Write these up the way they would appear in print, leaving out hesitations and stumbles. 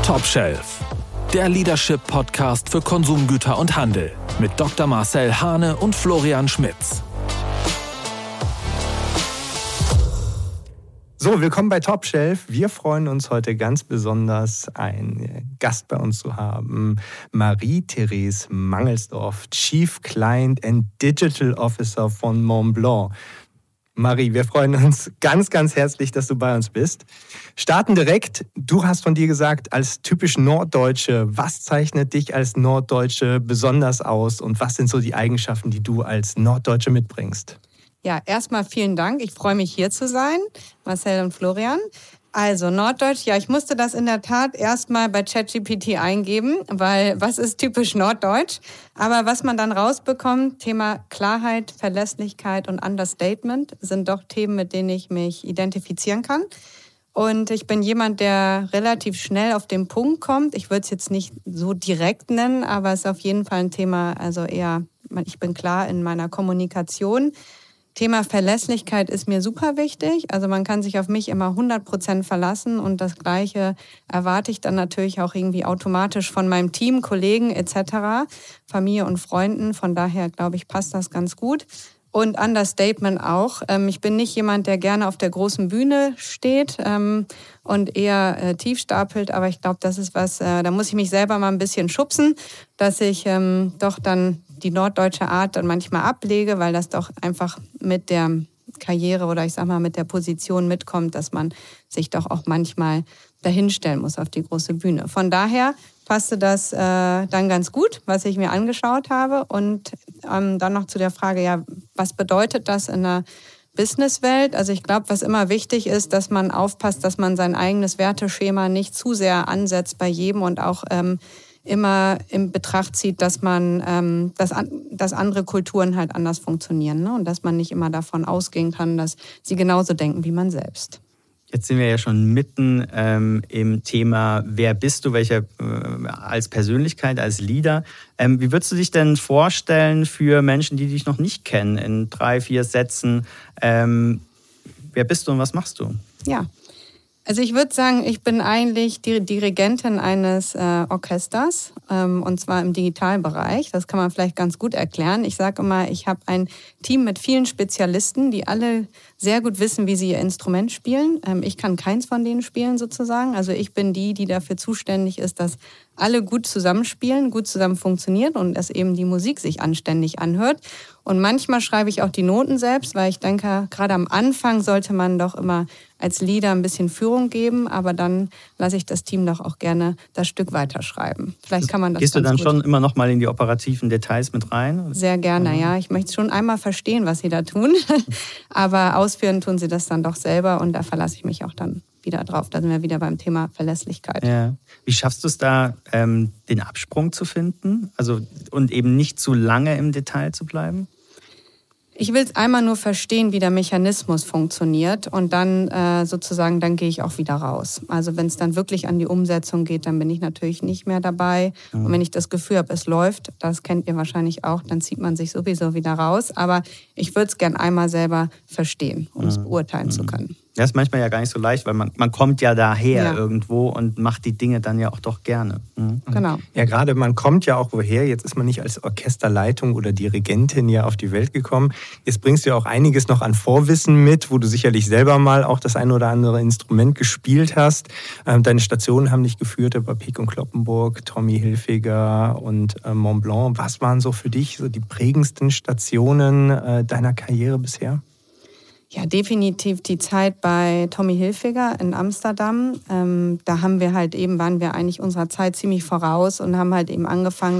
Top Shelf, der Leadership-Podcast für Konsumgüter und Handel mit Dr. Marcel Hane und Florian Schmitz. So, willkommen bei Top Shelf. Wir freuen uns heute ganz besonders, einen Gast bei uns zu haben. Marie-Therese Mangelsdorf, Chief Client and Digital Officer von Montblanc. Marie, wir freuen uns ganz, ganz herzlich, dass du bei uns bist. Starten direkt. Du hast von dir gesagt, als typisch Norddeutsche, was zeichnet dich als Norddeutsche besonders aus und was sind so die Eigenschaften, die du als Norddeutsche mitbringst? Ja, erstmal vielen Dank. Ich freue mich, hier zu sein, Marcel und Florian. Also Norddeutsch, ja, ich musste das in der Tat erstmal bei ChatGPT eingeben, weil was ist typisch Norddeutsch? Aber was man dann rausbekommt, Thema Klarheit, Verlässlichkeit und Understatement sind doch Themen, mit denen ich mich identifizieren kann. Und ich bin jemand, der relativ schnell auf den Punkt kommt. Ich würde es jetzt nicht so direkt nennen, aber es ist auf jeden Fall ein Thema, also eher, ich bin klar in meiner Kommunikation. Thema Verlässlichkeit ist mir super wichtig. Also man kann sich auf mich immer 100% verlassen und das Gleiche erwarte ich dann natürlich auch irgendwie automatisch von meinem Team, Kollegen etc., Familie und Freunden. Von daher, glaube ich, passt das ganz gut. Und Understatement auch. Ich bin nicht jemand, der gerne auf der großen Bühne steht und eher tief stapelt, aber ich glaube, das ist was, da muss ich mich selber mal ein bisschen schubsen, dass ich doch dann die norddeutsche Art dann manchmal ablege, weil das doch einfach mit der Karriere oder ich sag mal mit der Position mitkommt, dass man sich doch auch manchmal dahinstellen muss auf die große Bühne. Von daher passte das dann ganz gut, was ich mir angeschaut habe. Und dann noch zu der Frage, ja, was bedeutet das in der Businesswelt? Also ich glaube, was immer wichtig ist, dass man aufpasst, dass man sein eigenes Werteschema nicht zu sehr ansetzt bei jedem und auch immer in Betracht zieht, dass man, dass andere Kulturen halt anders funktionieren, ne? Und dass man nicht immer davon ausgehen kann, dass sie genauso denken wie man selbst. Jetzt sind wir ja schon mitten im Thema, wer bist du, welcher als Persönlichkeit, als Leader. Wie würdest du dich denn vorstellen für Menschen, die dich noch nicht kennen, in 3, 4 Sätzen? Wer bist du und was machst du? Ja, also ich würde sagen, ich bin eigentlich die Dirigentin eines Orchesters und zwar im Digitalbereich. Das kann man vielleicht ganz gut erklären. Ich sage immer, ich habe ein Team mit vielen Spezialisten, die alle sehr gut wissen, wie sie ihr Instrument spielen. Ich kann keins von denen spielen sozusagen. Also ich bin die dafür zuständig ist, dass alle gut zusammenspielen, gut zusammen funktionieren und dass eben die Musik sich anständig anhört. Und manchmal schreibe ich auch die Noten selbst, weil ich denke, gerade am Anfang sollte man doch immer als Leader ein bisschen Führung geben, aber dann lasse ich das Team doch auch gerne das Stück weiterschreiben. Vielleicht kann man das. Gehst du dann schon immer noch mal in die operativen Details mit rein? Sehr gerne, ja. Ich möchte schon einmal verstehen, was sie da tun, aber ausführen tun sie das dann doch selber und da verlasse ich mich auch dann wieder drauf. Da sind wir wieder beim Thema Verlässlichkeit. Ja. Wie schaffst du es da, den Absprung zu finden? Also und eben nicht zu lange im Detail zu bleiben? Ich will es einmal nur verstehen, wie der Mechanismus funktioniert und dann sozusagen, dann gehe ich auch wieder raus. Also wenn es dann wirklich an die Umsetzung geht, dann bin ich natürlich nicht mehr dabei. Mhm. Und wenn ich das Gefühl habe, es läuft, das kennt ihr wahrscheinlich auch, dann zieht man sich sowieso wieder raus. Aber ich würde es gern einmal selber verstehen, um es beurteilen zu können. Das ist manchmal ja gar nicht so leicht, weil man kommt ja daher irgendwo und macht die Dinge dann ja auch doch gerne. Mhm. Genau. Ja, gerade man kommt ja auch woher. Jetzt ist man nicht als Orchesterleitung oder Dirigentin ja auf die Welt gekommen. Jetzt bringst du ja auch einiges noch an Vorwissen mit, wo du sicherlich selber mal auch das ein oder andere Instrument gespielt hast. Deine Stationen haben dich geführt bei Peek und Cloppenburg, Tommy Hilfiger und Montblanc. Was waren so für dich so die prägendsten Stationen deiner Karriere bisher? Ja, definitiv die Zeit bei Tommy Hilfiger in Amsterdam. Da waren wir eigentlich unserer Zeit ziemlich voraus und haben halt eben angefangen,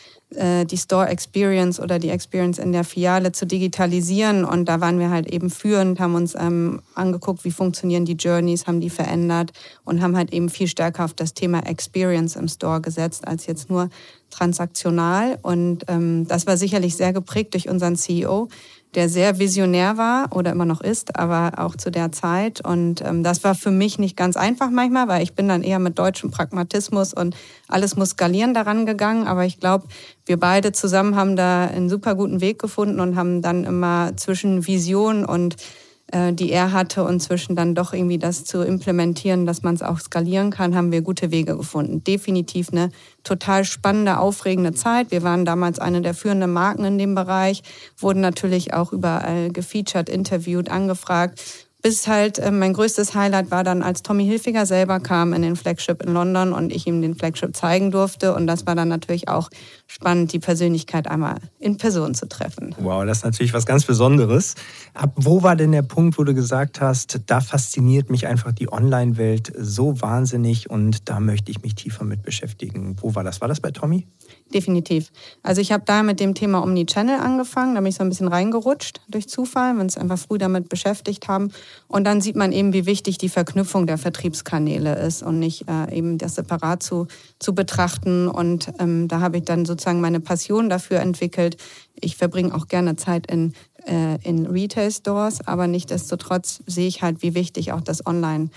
die Store Experience oder die Experience in der Filiale zu digitalisieren. Und da waren wir halt eben führend, haben uns angeguckt, wie funktionieren die Journeys, haben die verändert und haben halt eben viel stärker auf das Thema Experience im Store gesetzt, als jetzt nur transaktional. Und das war sicherlich sehr geprägt durch unseren CEO, der sehr visionär war oder immer noch ist, aber auch zu der Zeit. Und das war für mich nicht ganz einfach manchmal, weil ich bin dann eher mit deutschem Pragmatismus und alles muss skalieren daran gegangen. Aber ich glaube, wir beide zusammen haben da einen super guten Weg gefunden und haben dann immer zwischen Vision und die er hatte und zwischen dann doch irgendwie das zu implementieren, dass man es auch skalieren kann, haben wir gute Wege gefunden. Definitiv eine total spannende, aufregende Zeit. Wir waren damals eine der führenden Marken in dem Bereich, wurden natürlich auch überall gefeatured, interviewt, angefragt. Bis halt mein größtes Highlight war dann, als Tommy Hilfiger selber kam in den Flagship in London und ich ihm den Flagship zeigen durfte. Und das war dann natürlich auch spannend, die Persönlichkeit einmal in Person zu treffen. Wow, das ist natürlich was ganz Besonderes. Ab wo war denn der Punkt, wo du gesagt hast, da fasziniert mich einfach die Online-Welt so wahnsinnig und da möchte ich mich tiefer mit beschäftigen? Wo war das? War das bei Tommy? Definitiv. Also ich habe da mit dem Thema Omnichannel angefangen, da bin ich so ein bisschen reingerutscht durch Zufall, wenn wir uns einfach früh damit beschäftigt haben. Und dann sieht man eben, wie wichtig die Verknüpfung der Vertriebskanäle ist und nicht eben das separat zu betrachten. Und da habe ich dann sozusagen meine Passion dafür entwickelt. Ich verbringe auch gerne Zeit in Retail-Stores, aber nichtsdestotrotz sehe ich halt, wie wichtig auch das Online,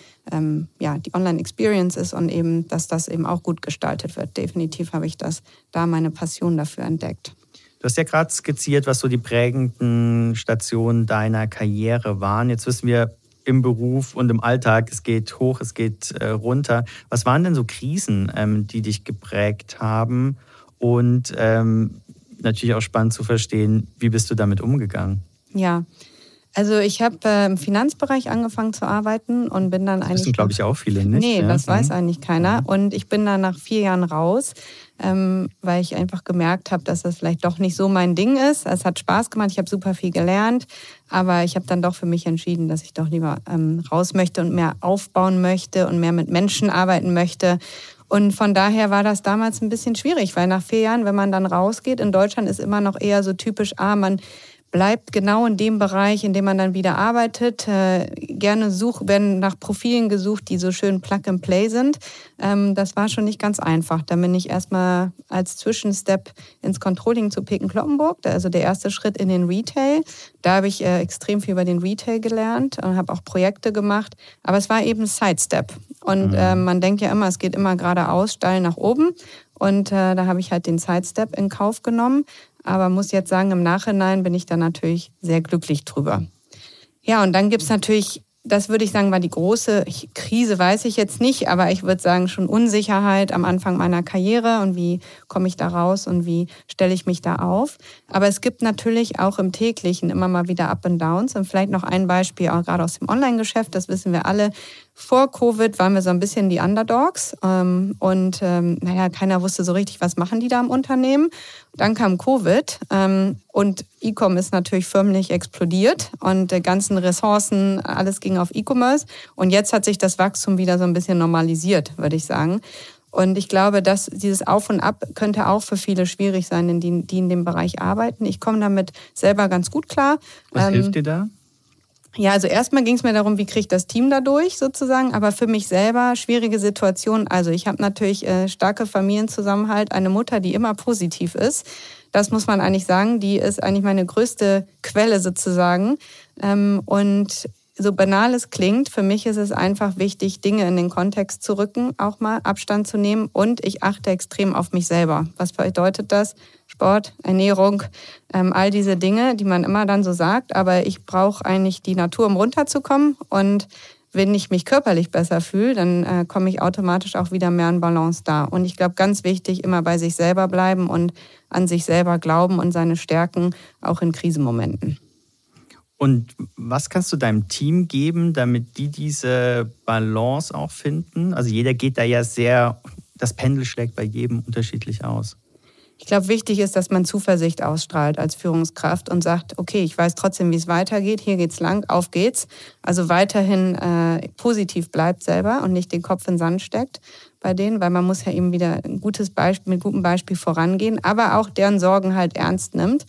die Online-Experience ist und eben, dass das eben auch gut gestaltet wird. Definitiv habe ich da meine Passion dafür entdeckt. Du hast ja gerade skizziert, was so die prägenden Stationen deiner Karriere waren. Jetzt wissen wir im Beruf und im Alltag, es geht hoch, es geht runter. Was waren denn so Krisen, die dich geprägt haben? Und natürlich auch spannend zu verstehen, wie bist du damit umgegangen? Ja, also ich habe im Finanzbereich angefangen zu arbeiten und bin dann eigentlich... Das wissen, glaube ich, auch viele nicht. Nee, das weiß eigentlich keiner. Und ich bin dann nach 4 Jahren raus, weil ich einfach gemerkt habe, dass das vielleicht doch nicht so mein Ding ist. Es hat Spaß gemacht, ich habe super viel gelernt, aber ich habe dann doch für mich entschieden, dass ich doch lieber raus möchte und mehr aufbauen möchte und mehr mit Menschen arbeiten möchte. Und von daher war das damals ein bisschen schwierig, weil nach 4 Jahren, wenn man dann rausgeht, in Deutschland ist immer noch eher so typisch, man bleibt genau in dem Bereich, in dem man dann wieder arbeitet. Gerne werden nach Profilen gesucht, die so schön Plug-and-Play sind. Das war schon nicht ganz einfach. Dann bin ich erstmal als Zwischenstep ins Controlling zu Peek & Cloppenburg, also der erste Schritt in den Retail. Da habe ich extrem viel über den Retail gelernt und habe auch Projekte gemacht. Aber es war eben Sidestep. Und man denkt ja immer, es geht immer geradeaus, steil nach oben. Und da habe ich halt den Sidestep in Kauf genommen. Aber muss jetzt sagen, im Nachhinein bin ich da natürlich sehr glücklich drüber. Ja, und dann gibt's natürlich, das würde ich sagen, war die große Krise, weiß ich jetzt nicht, aber ich würde sagen schon Unsicherheit am Anfang meiner Karriere und wie komme ich da raus und wie stelle ich mich da auf. Aber es gibt natürlich auch im täglichen immer mal wieder Up and Downs und vielleicht noch ein Beispiel, auch gerade aus dem Online-Geschäft, das wissen wir alle. Vor Covid waren wir so ein bisschen die Underdogs und keiner wusste so richtig, was machen die da im Unternehmen. Dann kam Covid und E-Com ist natürlich förmlich explodiert und die ganzen Ressourcen, alles ging auf E-Commerce. Und jetzt hat sich das Wachstum wieder so ein bisschen normalisiert, würde ich sagen. Und ich glaube, dass dieses Auf und Ab könnte auch für viele schwierig sein, die in dem Bereich arbeiten. Ich komme damit selber ganz gut klar. Was hilft dir da? Ja, also erstmal ging es mir darum, wie kriege ich das Team da durch sozusagen, aber für mich selber schwierige Situation. Also ich habe natürlich starke Familienzusammenhalt, eine Mutter, die immer positiv ist. Das muss man eigentlich sagen, die ist eigentlich meine größte Quelle sozusagen. Und so banal es klingt, für mich ist es einfach wichtig, Dinge in den Kontext zu rücken, auch mal Abstand zu nehmen und ich achte extrem auf mich selber. Was bedeutet das? Sport, Ernährung, all diese Dinge, die man immer dann so sagt, aber ich brauche eigentlich die Natur, um runterzukommen und wenn ich mich körperlich besser fühle, dann komme ich automatisch auch wieder mehr in Balance da. Und ich glaube, ganz wichtig, immer bei sich selber bleiben und an sich selber glauben und seine Stärken auch in Krisenmomenten. Und was kannst du deinem Team geben, damit die diese Balance auch finden? Also jeder geht da ja das Pendel schlägt bei jedem unterschiedlich aus. Ich glaube, wichtig ist, dass man Zuversicht ausstrahlt als Führungskraft und sagt, okay, ich weiß trotzdem, wie es weitergeht, hier geht's lang, auf geht's. Also weiterhin positiv bleibt selber und nicht den Kopf in den Sand steckt bei denen, weil man muss ja eben wieder mit gutem Beispiel vorangehen, aber auch deren Sorgen halt ernst nimmt,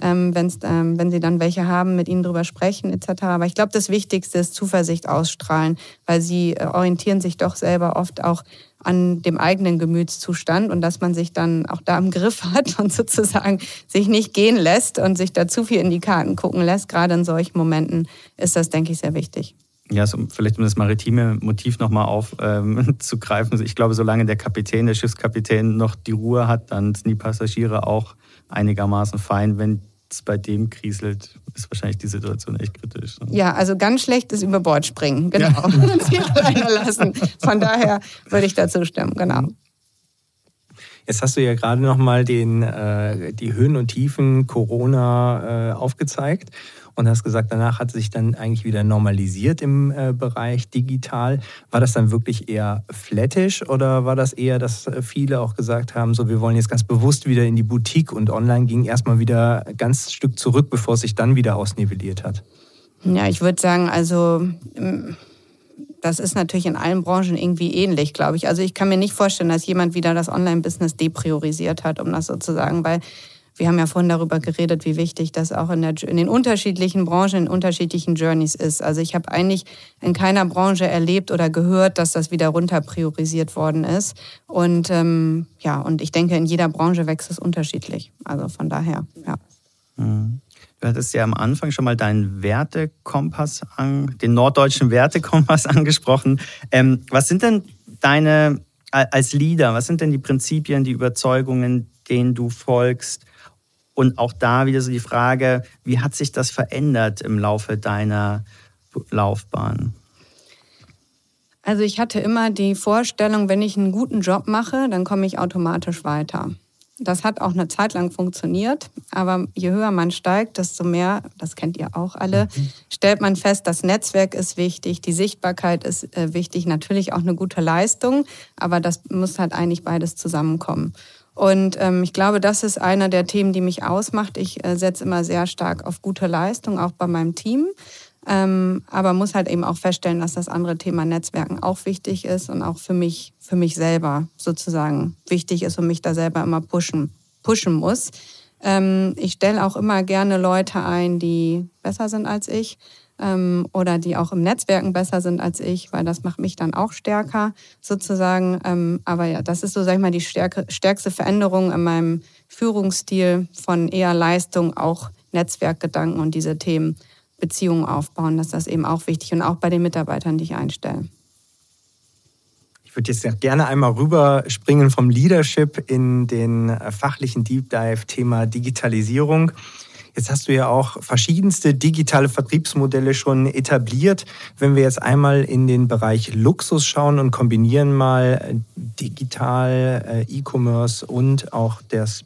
wenn sie dann welche haben, mit ihnen drüber sprechen etc. Aber ich glaube, das Wichtigste ist Zuversicht ausstrahlen, weil sie orientieren sich doch selber oft auch an dem eigenen Gemütszustand und dass man sich dann auch da im Griff hat und sozusagen sich nicht gehen lässt und sich da zu viel in die Karten gucken lässt. Gerade in solchen Momenten ist das, denke ich, sehr wichtig. Ja, vielleicht um das maritime Motiv nochmal aufzugreifen. Ich glaube, solange der Schiffskapitän noch die Ruhe hat, dann sind die Passagiere auch einigermaßen fein. Wenn es bei dem kriselt, ist wahrscheinlich die Situation echt kritisch. Ne? Ja, also ganz schlecht ist über Bord springen, genau. Das hier keiner lassen. Von daher würde ich dazu stimmen, genau. Jetzt hast du ja gerade nochmal die Höhen und Tiefen Corona aufgezeigt und hast gesagt, danach hat es sich dann eigentlich wieder normalisiert im Bereich digital. War das dann wirklich eher flattisch oder war das eher, dass viele auch gesagt haben, so wir wollen jetzt ganz bewusst wieder in die Boutique und online ging erstmal wieder ein ganz Stück zurück, bevor es sich dann wieder ausnivelliert hat? Ja, ich würde sagen, also das ist natürlich in allen Branchen irgendwie ähnlich, glaube ich. Also ich kann mir nicht vorstellen, dass jemand wieder das Online-Business depriorisiert hat, um das so zu sagen, weil wir haben ja vorhin darüber geredet, wie wichtig das auch in den unterschiedlichen Branchen, in unterschiedlichen Journeys ist. Also ich habe eigentlich in keiner Branche erlebt oder gehört, dass das wieder runter priorisiert worden ist. Und und ich denke, in jeder Branche wächst es unterschiedlich. Also von daher, ja. Du hattest ja am Anfang schon mal deinen Wertekompass, den norddeutschen Wertekompass angesprochen. Was sind denn deine, als Leader, was sind denn die Prinzipien, die Überzeugungen, denen du folgst? Und auch da wieder so die Frage, wie hat sich das verändert im Laufe deiner Laufbahn? Also ich hatte immer die Vorstellung, wenn ich einen guten Job mache, dann komme ich automatisch weiter. Das hat auch eine Zeit lang funktioniert, aber je höher man steigt, desto mehr, das kennt ihr auch alle, stellt man fest, das Netzwerk ist wichtig, die Sichtbarkeit ist wichtig, natürlich auch eine gute Leistung, aber das muss halt eigentlich beides zusammenkommen. Und ich glaube, das ist einer der Themen, die mich ausmacht. Ich setze immer sehr stark auf gute Leistung, auch bei meinem Team. Aber muss halt eben auch feststellen, dass das andere Thema Netzwerken auch wichtig ist und auch für mich selber sozusagen wichtig ist und mich da selber immer pushen muss. Ich stelle auch immer gerne Leute ein, die besser sind als ich. Oder die auch im Netzwerken besser sind als ich, weil das macht mich dann auch stärker sozusagen. Aber ja, das ist so, sag ich mal, die stärkste Veränderung in meinem Führungsstil von eher Leistung, auch Netzwerkgedanken und diese Themen, Beziehungen aufbauen. Das ist eben auch wichtig und auch bei den Mitarbeitern, die ich einstelle. Ich würde jetzt gerne einmal rüberspringen vom Leadership in den fachlichen Deep Dive Thema Digitalisierung. Jetzt hast du ja auch verschiedenste digitale Vertriebsmodelle schon etabliert. Wenn wir jetzt einmal in den Bereich Luxus schauen und kombinieren mal digital, E-Commerce und auch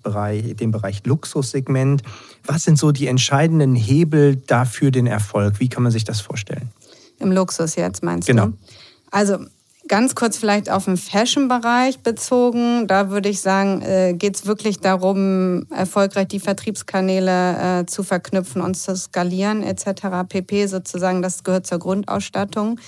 den Bereich Luxussegment. Was sind so die entscheidenden Hebel dafür den Erfolg? Wie kann man sich das vorstellen? Im Luxus jetzt meinst du? Genau. Also ganz kurz vielleicht auf den Fashion-Bereich bezogen. Da würde ich sagen, geht es wirklich darum, erfolgreich die Vertriebskanäle zu verknüpfen und zu skalieren etc. pp. Sozusagen, das gehört zur Grundausstattung.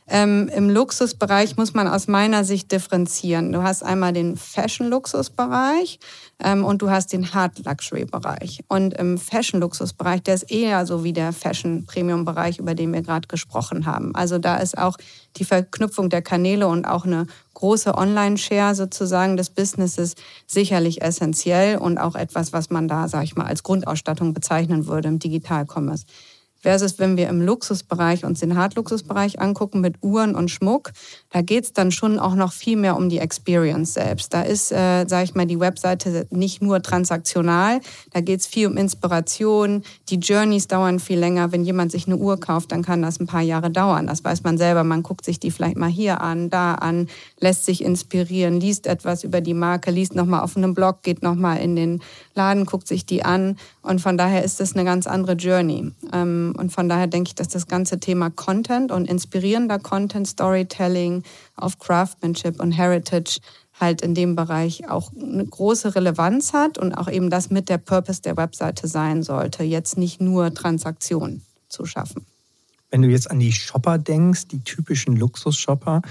Im Luxusbereich muss man aus meiner Sicht differenzieren. Du hast einmal den Fashion-Luxusbereich und du hast den Hard-Luxury-Bereich. Und im Fashion-Luxusbereich, der ist eher so wie der Fashion-Premium-Bereich, über den wir gerade gesprochen haben. Also da ist auch die Verknüpfung der Kanäle und auch eine große Online-Share sozusagen des Businesses sicherlich essentiell und auch etwas, was man da, sag ich mal, als Grundausstattung bezeichnen würde im Digital-Commerce. Versus wenn wir im Luxusbereich uns den Hard-Luxusbereich angucken mit Uhren und Schmuck, da geht es dann schon auch noch viel mehr um die Experience selbst. Da ist, sage ich mal, die Webseite nicht nur transaktional, da geht es viel um Inspiration, die Journeys dauern viel länger. Wenn jemand sich eine Uhr kauft, dann kann das ein paar Jahre dauern. Das weiß man selber, man guckt sich die vielleicht mal hier an, da an, lässt sich inspirieren, liest etwas über die Marke, liest nochmal auf einem Blog, geht nochmal in den Laden, guckt sich die an und von daher ist das eine ganz andere Journey. Und von daher denke ich, dass das ganze Thema Content und inspirierender Content, Storytelling auf Craftsmanship und Heritage halt in dem Bereich auch eine große Relevanz hat und auch eben das mit der Purpose der Webseite sein sollte, jetzt nicht nur Transaktionen zu schaffen. Wenn du jetzt an die Shopper denkst, die typischen Luxusshopper,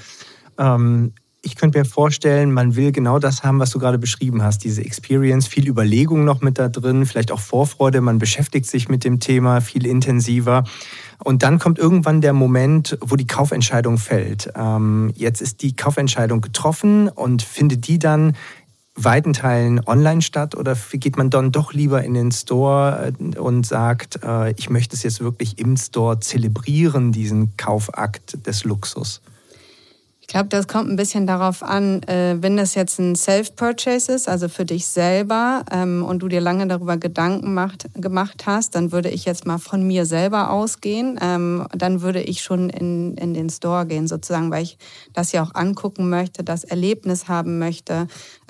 ich könnte mir vorstellen, man will genau das haben, was du gerade beschrieben hast, diese Experience, viel Überlegung noch mit da drin, vielleicht auch Vorfreude, man beschäftigt sich mit dem Thema viel intensiver und dann kommt irgendwann der Moment, wo die Kaufentscheidung fällt. Jetzt ist die Kaufentscheidung getroffen und findet die dann weiten Teilen online statt oder geht man dann doch lieber in den Store und sagt, ich möchte es jetzt wirklich im Store zelebrieren, diesen Kaufakt des Luxus? Ich Ich glaube, das kommt ein bisschen darauf an, wenn das jetzt ein Self-Purchase ist, also für dich selber, und du dir lange darüber Gedanken gemacht hast, dann würde ich jetzt mal von mir selber ausgehen. Dann würde ich schon in den Store gehen, sozusagen, weil ich das ja auch angucken möchte, das Erlebnis haben möchte,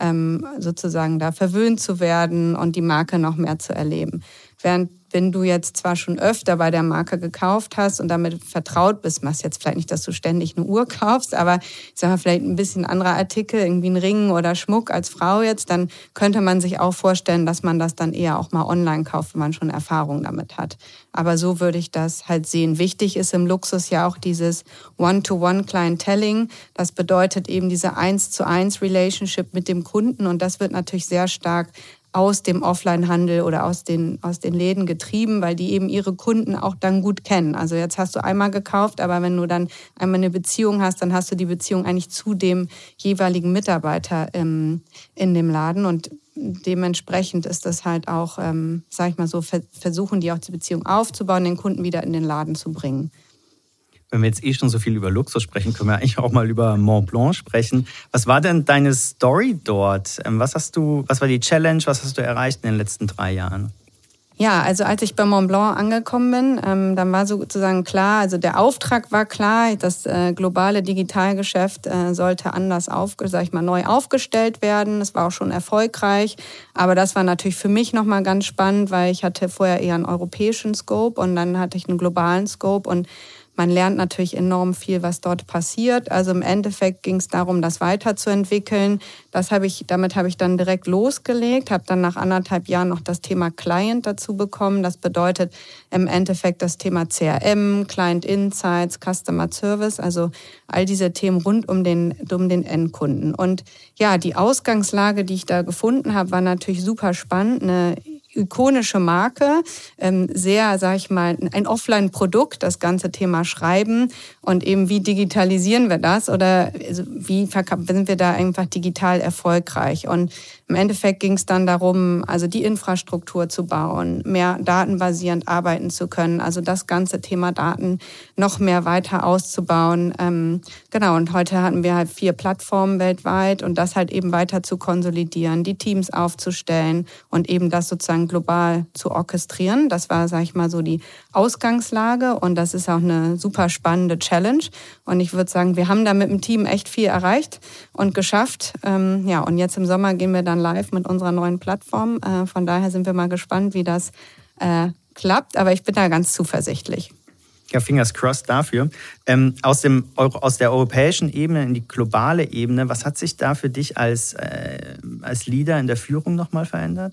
sozusagen da verwöhnt zu werden und die Marke noch mehr zu erleben. Während wenn du jetzt zwar schon öfter bei der Marke gekauft hast und damit vertraut bist, machst jetzt vielleicht nicht, dass du ständig eine Uhr kaufst, aber ich sag mal, vielleicht ein bisschen anderer Artikel, irgendwie ein Ring oder Schmuck als Frau jetzt, dann könnte man sich auch vorstellen, dass man das dann eher auch mal online kauft, wenn man schon Erfahrung damit hat. Aber so würde ich das halt sehen. Wichtig ist im Luxus ja auch dieses One-to-One-Clientelling. Das bedeutet eben diese 1-zu-1 Relationship mit dem Kunden und das wird natürlich sehr stark aus dem Offline-Handel oder aus den Läden getrieben, weil die eben ihre Kunden auch dann gut kennen. Also jetzt hast du einmal gekauft, aber wenn du dann einmal eine Beziehung hast, dann hast du die Beziehung eigentlich zu dem jeweiligen Mitarbeiter in dem Laden und dementsprechend ist das halt auch, sag ich mal so, versuchen die auch die Beziehung aufzubauen, den Kunden wieder in den Laden zu bringen. Wenn wir jetzt schon so viel über Luxus sprechen, können wir eigentlich auch mal über Montblanc sprechen. Was war denn deine Story dort? Was war die Challenge? Was hast du erreicht in den letzten 3 Jahren? Ja, also als ich bei Montblanc angekommen bin, dann war sozusagen klar, also der Auftrag war klar, das globale Digitalgeschäft sollte anders neu aufgestellt werden. Es war auch schon erfolgreich, aber das war natürlich für mich nochmal ganz spannend, weil ich hatte vorher eher einen europäischen Scope und dann hatte ich einen globalen Scope und man lernt natürlich enorm viel, was dort passiert. Also im Endeffekt ging es darum, das weiterzuentwickeln. Damit habe ich dann direkt losgelegt, habe dann nach 1,5 Jahren noch das Thema Client dazu bekommen. Das bedeutet im Endeffekt das Thema CRM, Client Insights, Customer Service, also all diese Themen rund um den Endkunden. Und ja, die Ausgangslage, die ich da gefunden habe, war natürlich super spannend. Eine ikonische Marke, sehr, sag ich mal, ein Offline-Produkt, das ganze Thema Schreiben und eben wie digitalisieren wir das oder wie sind wir da einfach digital erfolgreich und im Endeffekt ging es dann darum, also die Infrastruktur zu bauen, mehr datenbasierend arbeiten zu können, also das ganze Thema Daten noch mehr weiter auszubauen. Genau, und heute hatten wir halt 4 Plattformen weltweit und das halt eben weiter zu konsolidieren, die Teams aufzustellen und eben das sozusagen global zu orchestrieren. Das war, sag ich mal, so die Ausgangslage und das ist auch eine super spannende Challenge. Und ich würde sagen, wir haben da mit dem Team echt viel erreicht und geschafft. Ja, und jetzt im Sommer gehen wir dann live mit unserer neuen Plattform. Von daher sind wir mal gespannt, wie das klappt. Aber ich bin da ganz zuversichtlich. Ja, fingers crossed dafür. Aus der europäischen Ebene in die globale Ebene, was hat sich da für dich als Leader in der Führung nochmal verändert?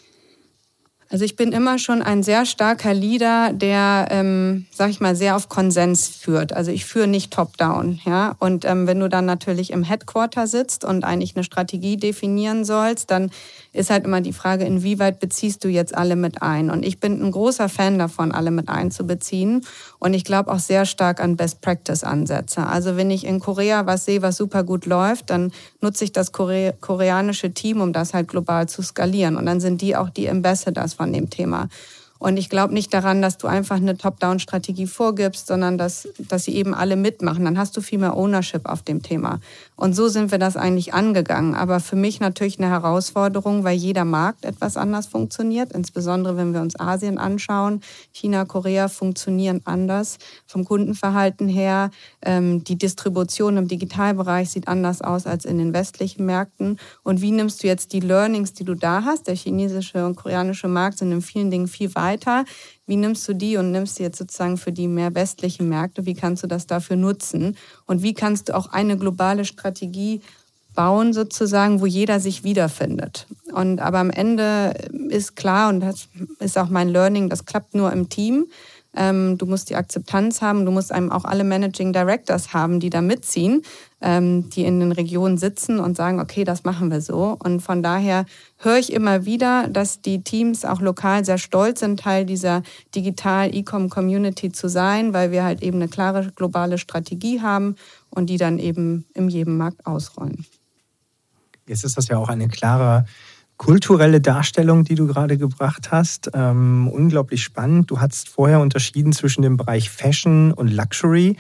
Also ich bin immer schon ein sehr starker Leader, der, sag ich mal, sehr auf Konsens führt. Also ich führe nicht top-down, ja. Und wenn du dann natürlich im Headquarter sitzt und eigentlich eine Strategie definieren sollst, dann ist halt immer die Frage, inwieweit beziehst du jetzt alle mit ein? Und ich bin ein großer Fan davon, alle mit einzubeziehen. Und ich glaube auch sehr stark an Best-Practice-Ansätze. Also wenn ich in Korea was sehe, was super gut läuft, dann nutze ich das koreanische Team, um das halt global zu skalieren. Und dann sind die auch die Ambassadors von dem Thema. Und ich glaube nicht daran, dass du einfach eine Top-Down-Strategie vorgibst, sondern dass sie eben alle mitmachen. Dann hast du viel mehr Ownership auf dem Thema. Und so sind wir das eigentlich angegangen. Aber für mich natürlich eine Herausforderung, weil jeder Markt etwas anders funktioniert. Insbesondere, wenn wir uns Asien anschauen. China, Korea funktionieren anders vom Kundenverhalten her. Die Distribution im Digitalbereich sieht anders aus als in den westlichen Märkten. Und wie nimmst du jetzt die Learnings, die du da hast? Der chinesische und koreanische Markt sind in vielen Dingen viel weiter. Wie nimmst du die und nimmst sie jetzt sozusagen für die mehr westlichen Märkte? Wie kannst du das dafür nutzen? Und wie kannst du auch eine globale Strategie bauen sozusagen, wo jeder sich wiederfindet? Aber am Ende ist klar, und das ist auch mein Learning, das klappt nur im Team. Du musst die Akzeptanz haben, du musst einem auch alle Managing Directors haben, die da mitziehen, die in den Regionen sitzen und sagen, okay, das machen wir so. Und von daher höre ich immer wieder, dass die Teams auch lokal sehr stolz sind, Teil dieser Digital-E-Com-Community zu sein, weil wir halt eben eine klare globale Strategie haben und die dann eben in jedem Markt ausrollen. Jetzt ist das ja auch eine klare kulturelle Darstellung, die du gerade gebracht hast. Unglaublich spannend. Du hast vorher unterschieden zwischen dem Bereich Fashion und Luxury.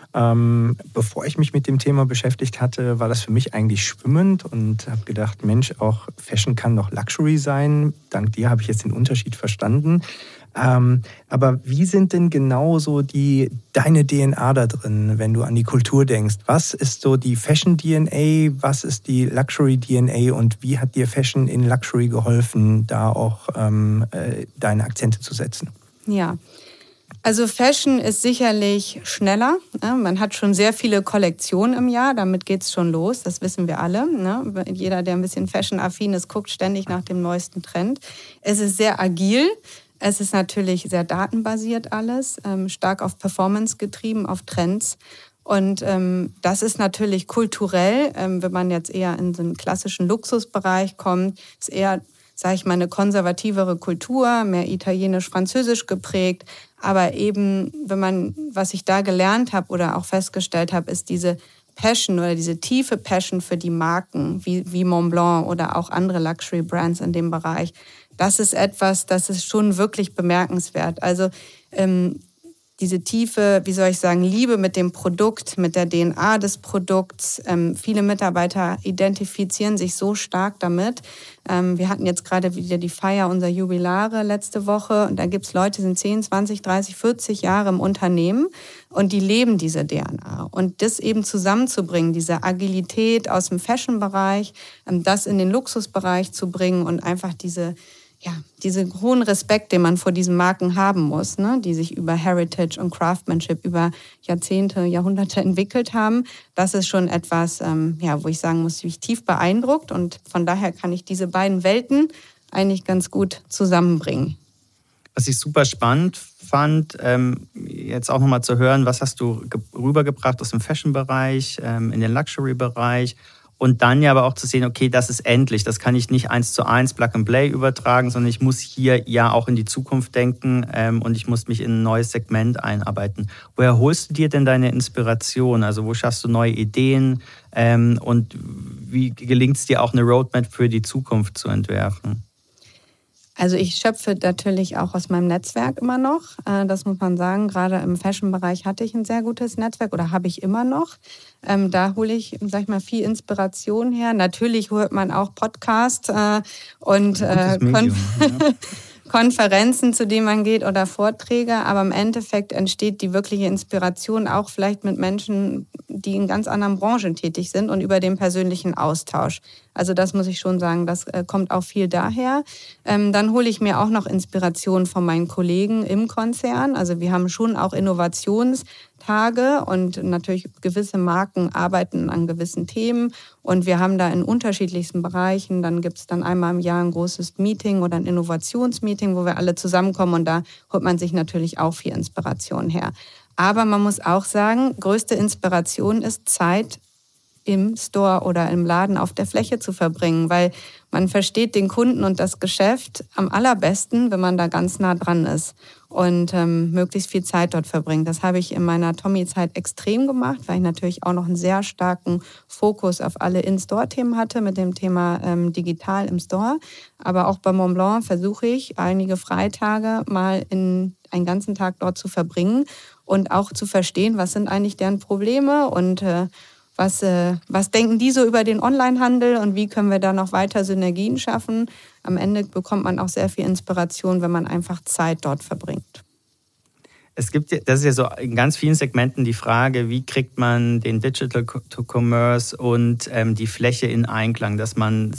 Bevor ich mich mit dem Thema beschäftigt hatte, war das für mich eigentlich schwimmend und habe gedacht, Mensch, auch Fashion kann doch Luxury sein. Dank dir habe ich jetzt den Unterschied verstanden. Aber wie sind denn genau so deine DNA da drin, wenn du an die Kultur denkst? Was ist so die Fashion-DNA, was ist die Luxury-DNA und wie hat dir Fashion in Luxury geholfen, da auch deine Akzente zu setzen? Ja, also Fashion ist sicherlich schneller. Ne? Man hat schon sehr viele Kollektionen im Jahr, damit geht es schon los, das wissen wir alle. Ne? Jeder, der ein bisschen fashion-affin ist, guckt ständig nach dem neuesten Trend. Es ist sehr agil. Es ist natürlich sehr datenbasiert alles, stark auf Performance getrieben, auf Trends. Und das ist natürlich kulturell, wenn man jetzt eher in so einen klassischen Luxusbereich kommt, ist eher, sage ich mal, eine konservativere Kultur, mehr italienisch-französisch geprägt. Aber eben, was ich da gelernt habe oder auch festgestellt habe, ist diese Passion oder diese tiefe Passion für die Marken, wie Montblanc oder auch andere Luxury-Brands in dem Bereich. Das ist etwas, das ist schon wirklich bemerkenswert. Also diese tiefe, Liebe mit dem Produkt, mit der DNA des Produkts. Viele Mitarbeiter identifizieren sich so stark damit. Wir hatten jetzt gerade wieder die Feier unserer Jubilare letzte Woche. Und da gibt es Leute, die sind 10, 20, 30, 40 Jahre im Unternehmen und die leben diese DNA. Und das eben zusammenzubringen, diese Agilität aus dem Fashion-Bereich, das in den Luxusbereich zu bringen und einfach diesen hohen Respekt, den man vor diesen Marken haben muss, ne, die sich über Heritage und Craftsmanship über Jahrzehnte, Jahrhunderte entwickelt haben, das ist schon etwas, wo ich sagen muss, mich tief beeindruckt. Und von daher kann ich diese beiden Welten eigentlich ganz gut zusammenbringen. Was ich super spannend fand, jetzt auch nochmal zu hören, was hast du rübergebracht aus dem Fashion-Bereich, in den Luxury-Bereich. Und dann ja aber auch zu sehen, okay, das ist endlich. Das kann ich nicht 1:1 Plug and Play übertragen, sondern ich muss hier ja auch in die Zukunft denken und ich muss mich in ein neues Segment einarbeiten. Woher holst du dir denn deine Inspiration? Also wo schaffst du neue Ideen und wie gelingt es dir auch eine Roadmap für die Zukunft zu entwerfen? Also ich schöpfe natürlich auch aus meinem Netzwerk immer noch. Das muss man sagen. Gerade im Fashion-Bereich hatte ich ein sehr gutes Netzwerk oder habe ich immer noch. Da hole ich, viel Inspiration her. Natürlich hört man auch Podcasts und Konferenzen, zu denen man geht oder Vorträge. Aber im Endeffekt entsteht die wirkliche Inspiration auch vielleicht mit Menschen, die in ganz anderen Branchen tätig sind und über den persönlichen Austausch. Also das muss ich schon sagen, das kommt auch viel daher. Dann hole ich mir auch noch Inspiration von meinen Kollegen im Konzern. Also wir haben schon auch Innovationstage und natürlich gewisse Marken arbeiten an gewissen Themen. Und wir haben da in unterschiedlichsten Bereichen, dann gibt es dann einmal im Jahr ein großes Meeting oder ein Innovationsmeeting, wo wir alle zusammenkommen und da holt man sich natürlich auch viel Inspiration her. Aber man muss auch sagen, größte Inspiration ist Zeit im Store oder im Laden auf der Fläche zu verbringen, weil man versteht den Kunden und das Geschäft am allerbesten, wenn man da ganz nah dran ist und möglichst viel Zeit dort verbringt. Das habe ich in meiner Tommy-Zeit extrem gemacht, weil ich natürlich auch noch einen sehr starken Fokus auf alle In-Store-Themen hatte mit dem Thema digital im Store. Aber auch bei Montblanc versuche ich, einige Freitage mal in einen ganzen Tag dort zu verbringen und auch zu verstehen, was sind eigentlich deren Probleme und was denken die so über den Onlinehandel und wie können wir da noch weiter Synergien schaffen? Am Ende bekommt man auch sehr viel Inspiration, wenn man einfach Zeit dort verbringt. Das ist ja so in ganz vielen Segmenten die Frage, wie kriegt man den Digital Commerce und die Fläche in Einklang, dass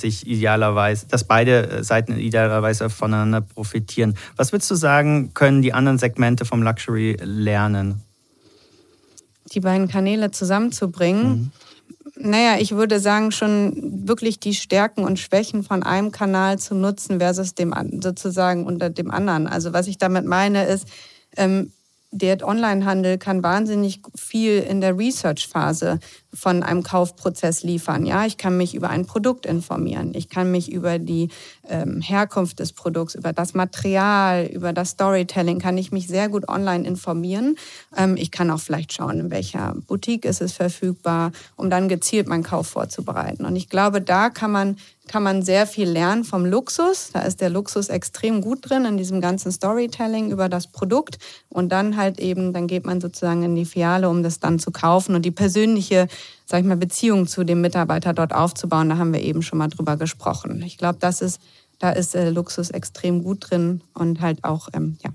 beide Seiten idealerweise voneinander profitieren. Was würdest du sagen, können die anderen Segmente vom Luxury lernen? Die beiden Kanäle zusammenzubringen. Ich würde sagen, schon wirklich die Stärken und Schwächen von einem Kanal zu nutzen versus dem sozusagen unter dem anderen. Also was ich damit meine ist, der Onlinehandel kann wahnsinnig viel in der Research-Phase, von einem Kaufprozess liefern. Ja, ich kann mich über ein Produkt informieren. Ich kann mich über die Herkunft des Produkts, über das Material, über das Storytelling, kann ich mich sehr gut online informieren. Ich kann auch vielleicht schauen, in welcher Boutique ist es verfügbar, um dann gezielt meinen Kauf vorzubereiten. Und ich glaube, da kann man sehr viel lernen vom Luxus. Da ist der Luxus extrem gut drin in diesem ganzen Storytelling über das Produkt. Und dann halt eben, dann geht man sozusagen in die Filiale, um das dann zu kaufen und die persönliche, sag ich mal, Beziehung zu dem Mitarbeiter dort aufzubauen. Da haben wir eben schon mal drüber gesprochen. Ich glaube, da ist Luxus extrem gut drin und halt auch, ja.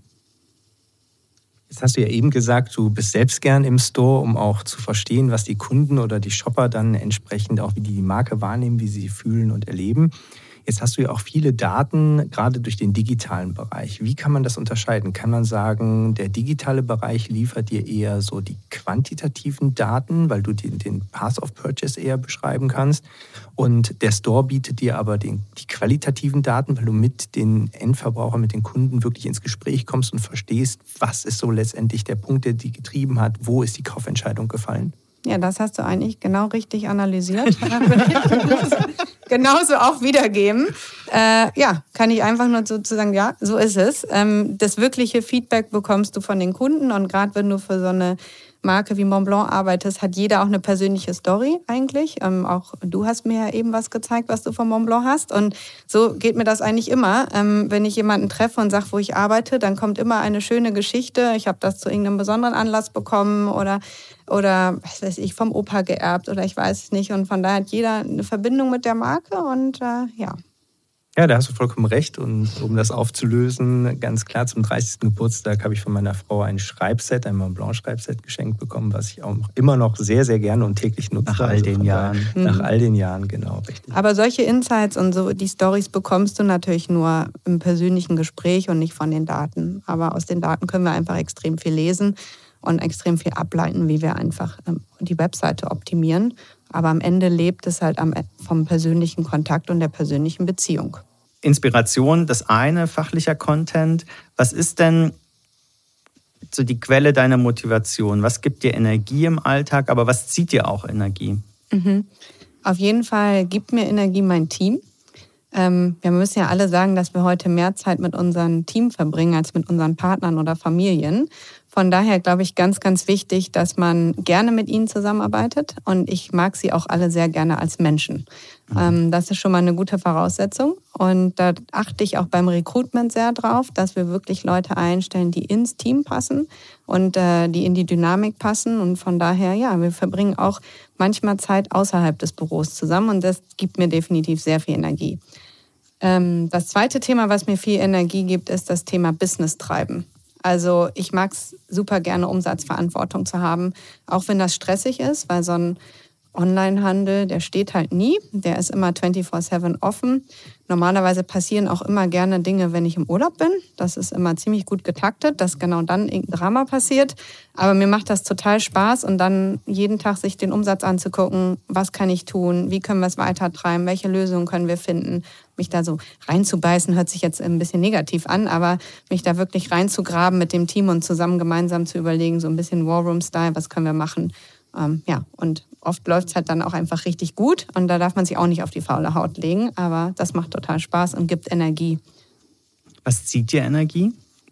Jetzt hast du ja eben gesagt, du bist selbst gern im Store, um auch zu verstehen, was die Kunden oder die Shopper dann entsprechend auch, wie die Marke wahrnehmen, wie sie fühlen und erleben. Jetzt hast du ja auch viele Daten, gerade durch den digitalen Bereich. Wie kann man das unterscheiden? Kann man sagen, der digitale Bereich liefert dir eher so die quantitativen Daten, weil du den Path of Purchase eher beschreiben kannst, und der Store bietet dir aber die qualitativen Daten, weil du mit den Endverbrauchern, mit den Kunden wirklich ins Gespräch kommst und verstehst, was ist so letztendlich der Punkt, der die getrieben hat, wo ist die Kaufentscheidung gefallen? Ja, das hast du eigentlich genau richtig analysiert. Genauso auch wiedergeben. Ja, kann ich einfach nur sozusagen, ja, so ist es. Das wirkliche Feedback bekommst du von den Kunden, und gerade wenn du für so eine Marke wie Montblanc arbeitest, hat jeder auch eine persönliche Story eigentlich. Auch du hast mir ja eben was gezeigt, was du von Montblanc hast, und so geht mir das eigentlich immer. Wenn ich jemanden treffe und sage, wo ich arbeite, dann kommt immer eine schöne Geschichte. Ich habe das zu irgendeinem besonderen Anlass bekommen oder was weiß ich, vom Opa geerbt oder ich weiß es nicht. Und von daher hat jeder eine Verbindung mit der Marke und ja. Ja, da hast du vollkommen recht. Und um das aufzulösen, ganz klar, zum 30. Geburtstag habe ich von meiner Frau ein Schreibset, ein Montblanc-Schreibset geschenkt bekommen, was ich auch immer noch sehr, sehr gerne und täglich nutze. Nach all den Jahren. Nach all den Jahren, genau, richtig. Aber solche Insights und so, die Stories bekommst du natürlich nur im persönlichen Gespräch und nicht von den Daten. Aber aus den Daten können wir einfach extrem viel lesen und extrem viel ableiten, wie wir einfach die Webseite optimieren. Aber am Ende lebt es halt vom persönlichen Kontakt und der persönlichen Beziehung. Inspiration, das eine, fachlicher Content. Was ist denn so die Quelle deiner Motivation? Was gibt dir Energie im Alltag, aber was zieht dir auch Energie? Auf jeden Fall gibt mir Energie mein Team. Wir müssen ja alle sagen, dass wir heute mehr Zeit mit unserem Team verbringen als mit unseren Partnern oder Familien. Von daher glaube ich ganz, ganz wichtig, dass man gerne mit ihnen zusammenarbeitet, und ich mag sie auch alle sehr gerne als Menschen. Das ist schon mal eine gute Voraussetzung, und da achte ich auch beim Recruitment sehr drauf, dass wir wirklich Leute einstellen, die ins Team passen und die in die Dynamik passen, und von daher, ja, wir verbringen auch manchmal Zeit außerhalb des Büros zusammen, und das gibt mir definitiv sehr viel Energie. Das zweite Thema, was mir viel Energie gibt, ist das Thema Business treiben. Also ich mag es super gerne, Umsatzverantwortung zu haben, auch wenn das stressig ist, weil so ein Onlinehandel, der steht halt nie, der ist immer 24/7 offen. Normalerweise passieren auch immer gerne Dinge, wenn ich im Urlaub bin. Das ist immer ziemlich gut getaktet, dass genau dann irgendein Drama passiert. Aber mir macht das total Spaß, und dann jeden Tag sich den Umsatz anzugucken, was kann ich tun, wie können wir es weitertreiben, welche Lösungen können wir finden. Mich da so reinzubeißen, hört sich jetzt ein bisschen negativ an, aber mich da wirklich reinzugraben mit dem Team und zusammen gemeinsam zu überlegen, so ein bisschen War Room-Style, was können wir machen. Ja, und oft läuft es halt dann auch einfach richtig gut, und da darf man sich auch nicht auf die faule Haut legen, aber das macht total Spaß und gibt Energie. Was zieht dir Energie?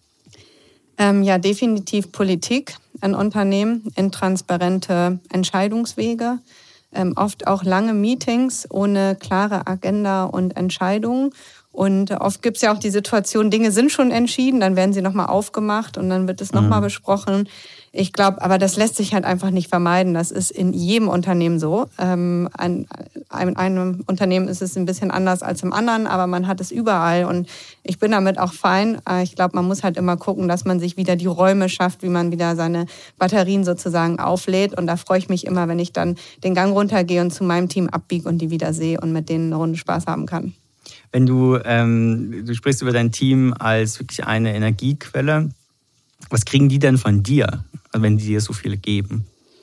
Ja, definitiv Politik, ein Unternehmen, intransparente Entscheidungswege, oft auch lange Meetings ohne klare Agenda und Entscheidungen. Und oft gibt es ja auch die Situation, Dinge sind schon entschieden, dann werden sie nochmal aufgemacht und dann wird es nochmal besprochen. Ich glaube, aber das lässt sich halt einfach nicht vermeiden. Das ist in jedem Unternehmen so. In einem Unternehmen ist es ein bisschen anders als im anderen, aber man hat es überall, und ich bin damit auch fein. Ich glaube, man muss halt immer gucken, dass man sich wieder die Räume schafft, wie man wieder seine Batterien sozusagen auflädt, und da freue ich mich immer, wenn ich dann den Gang runtergehe und zu meinem Team abbiege und die wieder sehe und mit denen eine Runde Spaß haben kann. Wenn du sprichst über dein Team als wirklich eine Energiequelle, was kriegen die denn von dir, wenn die dir so viel geben?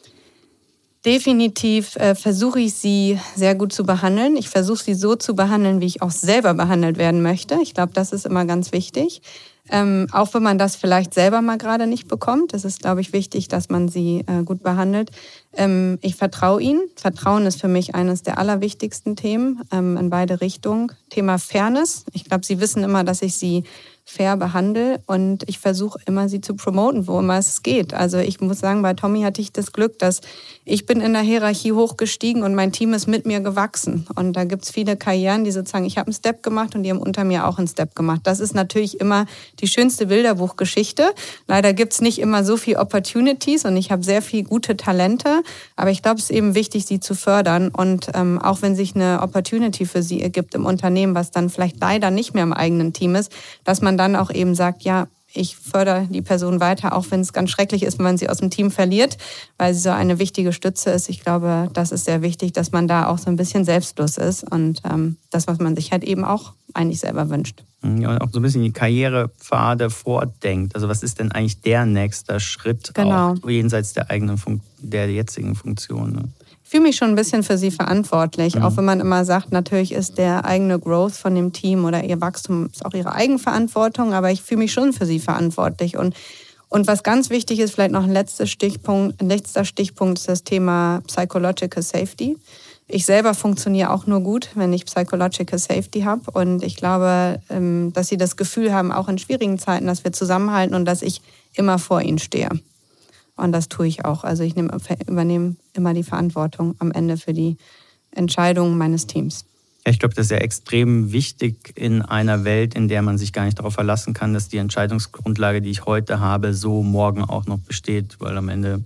Definitiv versuche ich sie sehr gut zu behandeln. Ich versuche sie so zu behandeln, wie ich auch selber behandelt werden möchte. Ich glaube, das ist immer ganz wichtig. Auch wenn man das vielleicht selber mal gerade nicht bekommt. Das ist, glaube ich, wichtig, dass man sie gut behandelt. Ich vertraue ihnen. Vertrauen ist für mich eines der allerwichtigsten Themen in beide Richtungen. Thema Fairness. Ich glaube, sie wissen immer, dass ich sie fair behandle und ich versuche immer, sie zu promoten, wo immer es geht. Also ich muss sagen, bei Tommy hatte ich das Glück, dass ich bin in der Hierarchie hochgestiegen und mein Team ist mit mir gewachsen. Und da gibt es viele Karrieren, die sozusagen, ich habe einen Step gemacht und die haben unter mir auch einen Step gemacht. Das ist natürlich immer die schönste Bilderbuchgeschichte. Leider gibt es nicht immer so viel Opportunities und ich habe sehr viel gute Talente. Aber ich glaube, es ist eben wichtig, sie zu fördern. Und auch wenn sich eine Opportunity für sie ergibt im Unternehmen, was dann vielleicht leider nicht mehr im eigenen Team ist, dass man dann auch eben sagt, ja, ich fördere die Person weiter, auch wenn es ganz schrecklich ist, wenn man sie aus dem Team verliert, weil sie so eine wichtige Stütze ist. Ich glaube, das ist sehr wichtig, dass man da auch so ein bisschen selbstlos ist und das, was man sich halt eben auch eigentlich selber wünscht. Ja, und auch so ein bisschen die Karrierepfade vordenkt. Also was ist denn eigentlich der nächste Schritt, genau, auch jenseits der eigenen der jetzigen Funktion? Ne? Ich fühle mich schon ein bisschen für sie verantwortlich, auch wenn man immer sagt, natürlich ist der eigene Growth von dem Team oder ihr Wachstum ist auch ihre Eigenverantwortung, aber ich fühle mich schon für sie verantwortlich. Und was ganz wichtig ist, vielleicht noch ein letzter Stichpunkt ist das Thema Psychological Safety. Ich selber funktioniere auch nur gut, wenn ich Psychological Safety habe. Und ich glaube, dass sie das Gefühl haben, auch in schwierigen Zeiten, dass wir zusammenhalten und dass ich immer vor ihnen stehe. Und das tue ich auch. Also ich übernehme immer die Verantwortung am Ende für die Entscheidungen meines Teams. Ja, ich glaube, das ist ja extrem wichtig in einer Welt, in der man sich gar nicht darauf verlassen kann, dass die Entscheidungsgrundlage, die ich heute habe, so morgen auch noch besteht, weil am Ende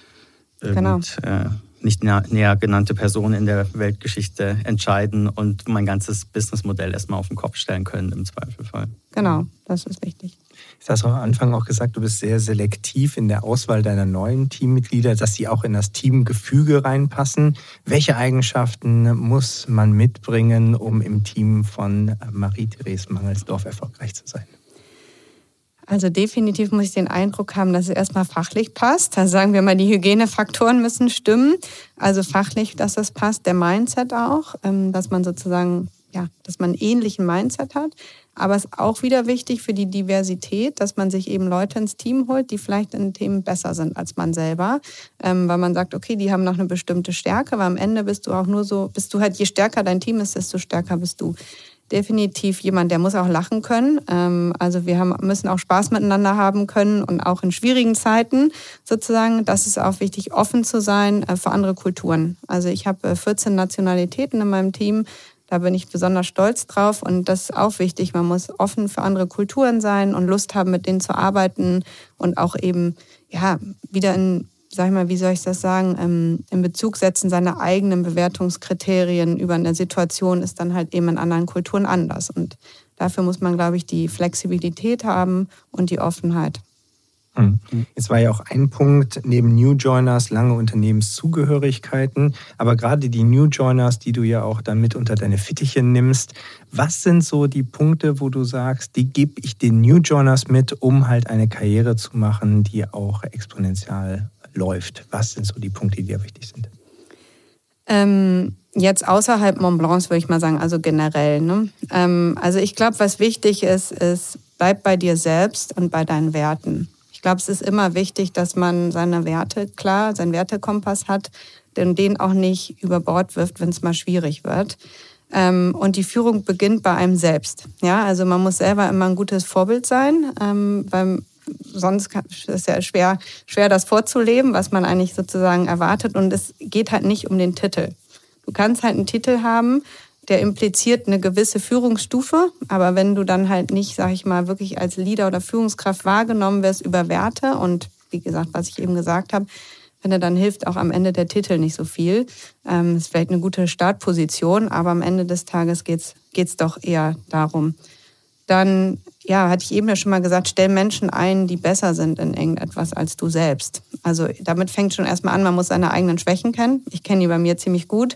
nicht näher genannte Personen in der Weltgeschichte entscheiden und mein ganzes Businessmodell erstmal auf den Kopf stellen können im Zweifelfall. Genau, das ist wichtig. Du hast am Anfang auch gesagt, du bist sehr selektiv in der Auswahl deiner neuen Teammitglieder, dass sie auch in das Teamgefüge reinpassen. Welche Eigenschaften muss man mitbringen, um im Team von Marie-Therese Mangelsdorf erfolgreich zu sein? Also definitiv muss ich den Eindruck haben, dass es erstmal fachlich passt. Da sagen wir mal, die Hygienefaktoren müssen stimmen. Also fachlich, dass das passt, der Mindset auch, dass man sozusagen, ja, dass man einen ähnlichen Mindset hat. Aber es ist auch wieder wichtig für die Diversität, dass man sich eben Leute ins Team holt, die vielleicht in Themen besser sind als man selber. Weil man sagt, okay, die haben noch eine bestimmte Stärke, weil am Ende bist du halt, je stärker dein Team ist, desto stärker bist du. Definitiv jemand, der muss auch lachen können. Also müssen auch Spaß miteinander haben können und auch in schwierigen Zeiten sozusagen. Das ist auch wichtig, offen zu sein für andere Kulturen. Also ich habe 14 Nationalitäten in meinem Team. Da bin ich besonders stolz drauf und das ist auch wichtig. Man muss offen für andere Kulturen sein und Lust haben, mit denen zu arbeiten und auch eben wieder in Bezug setzen, seine eigenen Bewertungskriterien über eine Situation ist dann halt eben in anderen Kulturen anders. Und dafür muss man, glaube ich, die Flexibilität haben und die Offenheit. Jetzt war ja auch ein Punkt neben New Joiners lange Unternehmenszugehörigkeiten, aber gerade die New Joiners, die du ja auch dann mit unter deine Fittiche nimmst, was sind so die Punkte, wo du sagst, die gebe ich den New Joiners mit, um halt eine Karriere zu machen, die auch exponentiell läuft? Was sind so die Punkte, die dir wichtig sind? Jetzt außerhalb Mont Blancs würde ich mal sagen, also generell. Ne? Also ich glaube, was wichtig ist, bleib bei dir selbst und bei deinen Werten. Ich glaube, es ist immer wichtig, dass man seine Werte klar, seinen Wertekompass hat, denn den auch nicht über Bord wirft, wenn es mal schwierig wird. Und die Führung beginnt bei einem selbst. Ja, also man muss selber immer ein gutes Vorbild sein, weil sonst ist es ja schwer, das vorzuleben, was man eigentlich sozusagen erwartet. Und es geht halt nicht um den Titel. Du kannst halt einen Titel haben, der impliziert eine gewisse Führungsstufe. Aber wenn du dann halt nicht, sag ich mal, wirklich als Leader oder Führungskraft wahrgenommen wirst über Werte und wie gesagt, was ich eben gesagt habe, dann hilft auch am Ende der Titel nicht so viel. Ist vielleicht eine gute Startposition, aber am Ende des Tages geht's doch eher darum. Dann, hatte ich eben ja schon mal gesagt, stell Menschen ein, die besser sind in irgendetwas als du selbst. Also damit fängt schon erstmal an, man muss seine eigenen Schwächen kennen. Ich kenne die bei mir ziemlich gut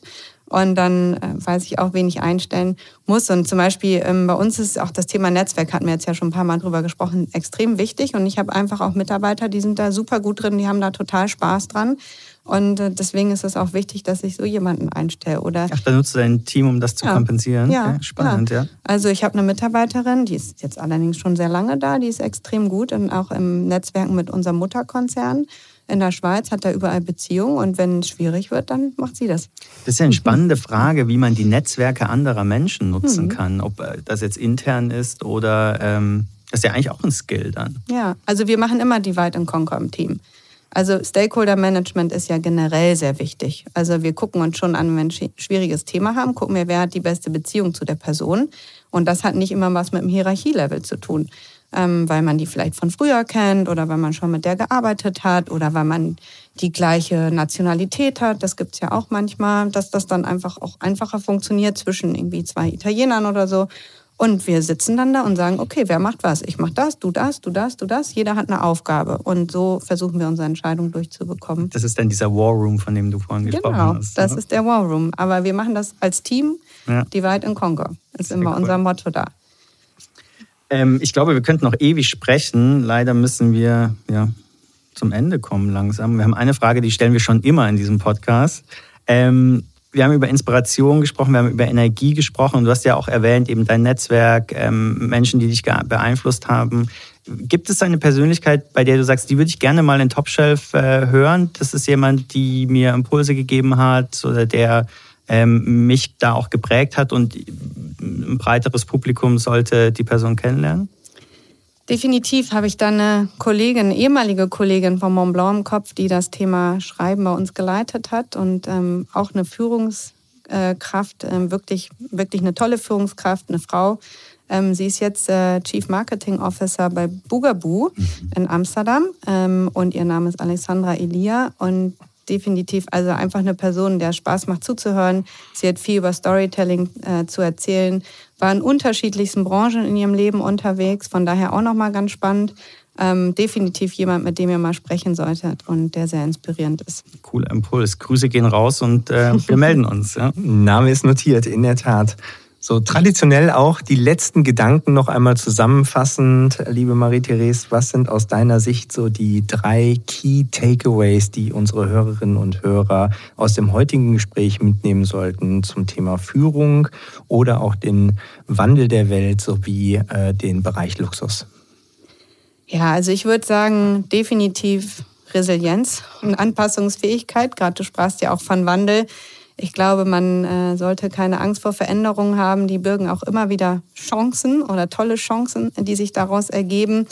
Und dann weiß ich auch, wen ich einstellen muss. Und zum Beispiel bei uns ist auch das Thema Netzwerk, hatten wir jetzt ja schon ein paar Mal drüber gesprochen, extrem wichtig. Und ich habe einfach auch Mitarbeiter, die sind da super gut drin, die haben da total Spaß dran. Und deswegen ist es auch wichtig, dass ich so jemanden einstelle. Ach, da nutzt du dein Team, um das zu kompensieren? Ja, okay, spannend, ja. Also ich habe eine Mitarbeiterin, die ist jetzt allerdings schon sehr lange da, die ist extrem gut und auch im Netzwerken mit unserem Mutterkonzern. In der Schweiz hat er überall Beziehungen und wenn es schwierig wird, dann macht sie das. Das ist ja eine spannende Frage, wie man die Netzwerke anderer Menschen nutzen kann. Ob das jetzt intern ist oder das ist ja eigentlich auch ein Skill dann. Ja, also wir machen immer Divide and Conquer im Team. Also Stakeholder Management ist ja generell sehr wichtig. Also wir gucken uns schon an, wenn wir ein schwieriges Thema haben, gucken wir, wer hat die beste Beziehung zu der Person. Und das hat nicht immer was mit dem Hierarchielevel zu tun. Weil man die vielleicht von früher kennt oder weil man schon mit der gearbeitet hat oder weil man die gleiche Nationalität hat. Das gibt es ja auch manchmal, dass das dann einfach auch einfacher funktioniert zwischen irgendwie 2 Italienern oder so. Und wir sitzen dann da und sagen, okay, wer macht was? Ich mach das, du das, du das, du das. Jeder hat eine Aufgabe. Und so versuchen wir unsere Entscheidung durchzubekommen. Das ist dann dieser War Room, von dem du vorhin gesprochen hast. Genau, das ist der War Room. Aber wir machen das als Team, Divide and Conquer. Das ist immer unser Motto da. Ich glaube, wir könnten noch ewig sprechen. Leider müssen wir zum Ende kommen langsam. Wir haben eine Frage, die stellen wir schon immer in diesem Podcast. Wir haben über Inspiration gesprochen, wir haben über Energie gesprochen. Und du hast ja auch erwähnt, eben dein Netzwerk, Menschen, die dich beeinflusst haben. Gibt es eine Persönlichkeit, bei der du sagst, die würde ich gerne mal in Top Shelf hören? Das ist jemand, die mir Impulse gegeben hat oder der mich da auch geprägt hat und ein breiteres Publikum sollte die Person kennenlernen? Definitiv habe ich da eine Kollegin, ehemalige Kollegin vom Mont Blanc im Kopf, die das Thema Schreiben bei uns geleitet hat und auch eine Führungskraft, wirklich eine tolle Führungskraft, eine Frau. Sie ist jetzt Chief Marketing Officer bei Bugaboo in Amsterdam und ihr Name ist Alexandra Elia und definitiv also einfach eine Person, der Spaß macht zuzuhören. Sie hat viel über Storytelling zu erzählen, war in unterschiedlichsten Branchen in ihrem Leben unterwegs, von daher auch nochmal ganz spannend. Definitiv jemand, mit dem ihr mal sprechen solltet und der sehr inspirierend ist. Cooler Impuls. Grüße gehen raus und wir melden uns. Ja. Name ist notiert, in der Tat. So traditionell auch die letzten Gedanken noch einmal zusammenfassend. Liebe Marie-Therese, was sind aus deiner Sicht so die 3 Key Takeaways, die unsere Hörerinnen und Hörer aus dem heutigen Gespräch mitnehmen sollten zum Thema Führung oder auch den Wandel der Welt sowie den Bereich Luxus? Ja, also ich würde sagen, definitiv Resilienz und Anpassungsfähigkeit. Gerade du sprachst ja auch von Wandel. Ich glaube, man sollte keine Angst vor Veränderungen haben. Die birgen auch immer wieder Chancen oder tolle Chancen, die sich daraus ergeben.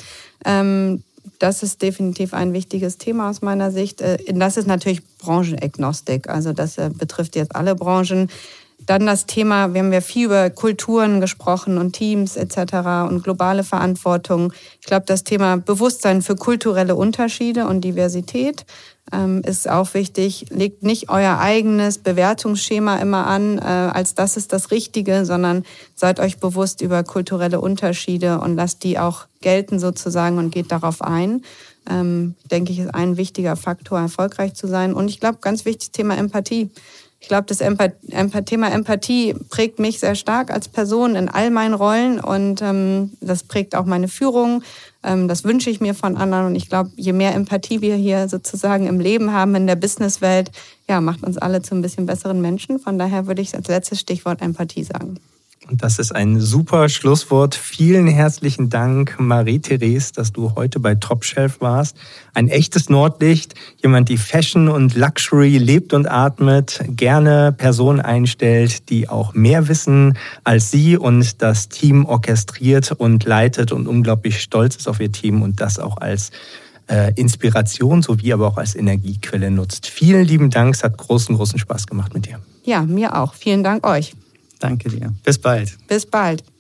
Das ist definitiv ein wichtiges Thema aus meiner Sicht. Das ist natürlich Branchenagnostik. Also das betrifft jetzt alle Branchen. Dann das Thema, wir haben ja viel über Kulturen gesprochen und Teams etc. und globale Verantwortung. Ich glaube, das Thema Bewusstsein für kulturelle Unterschiede und Diversität ist auch wichtig. Legt nicht euer eigenes Bewertungsschema immer an, als das ist das Richtige, sondern seid euch bewusst über kulturelle Unterschiede und lasst die auch gelten sozusagen und geht darauf ein. Denke ich, ist ein wichtiger Faktor, erfolgreich zu sein. Und ich glaube, ganz wichtig, Thema Empathie. Ich glaube, das Thema Empathie prägt mich sehr stark als Person in all meinen Rollen und das prägt auch meine Führung. Das wünsche ich mir von anderen und ich glaube, je mehr Empathie wir hier sozusagen im Leben haben, in der Businesswelt, ja, macht uns alle zu ein bisschen besseren Menschen. Von daher würde ich als letztes Stichwort Empathie sagen. Und das ist ein super Schlusswort. Vielen herzlichen Dank, Marie-Therese, dass du heute bei Top Shelf warst. Ein echtes Nordlicht, jemand, die Fashion und Luxury lebt und atmet, gerne Personen einstellt, die auch mehr wissen als sie und das Team orchestriert und leitet und unglaublich stolz ist auf ihr Team und das auch als Inspiration sowie aber auch als Energiequelle nutzt. Vielen lieben Dank, es hat großen Spaß gemacht mit dir. Ja, mir auch. Vielen Dank euch. Danke dir. Bis bald. Bis bald.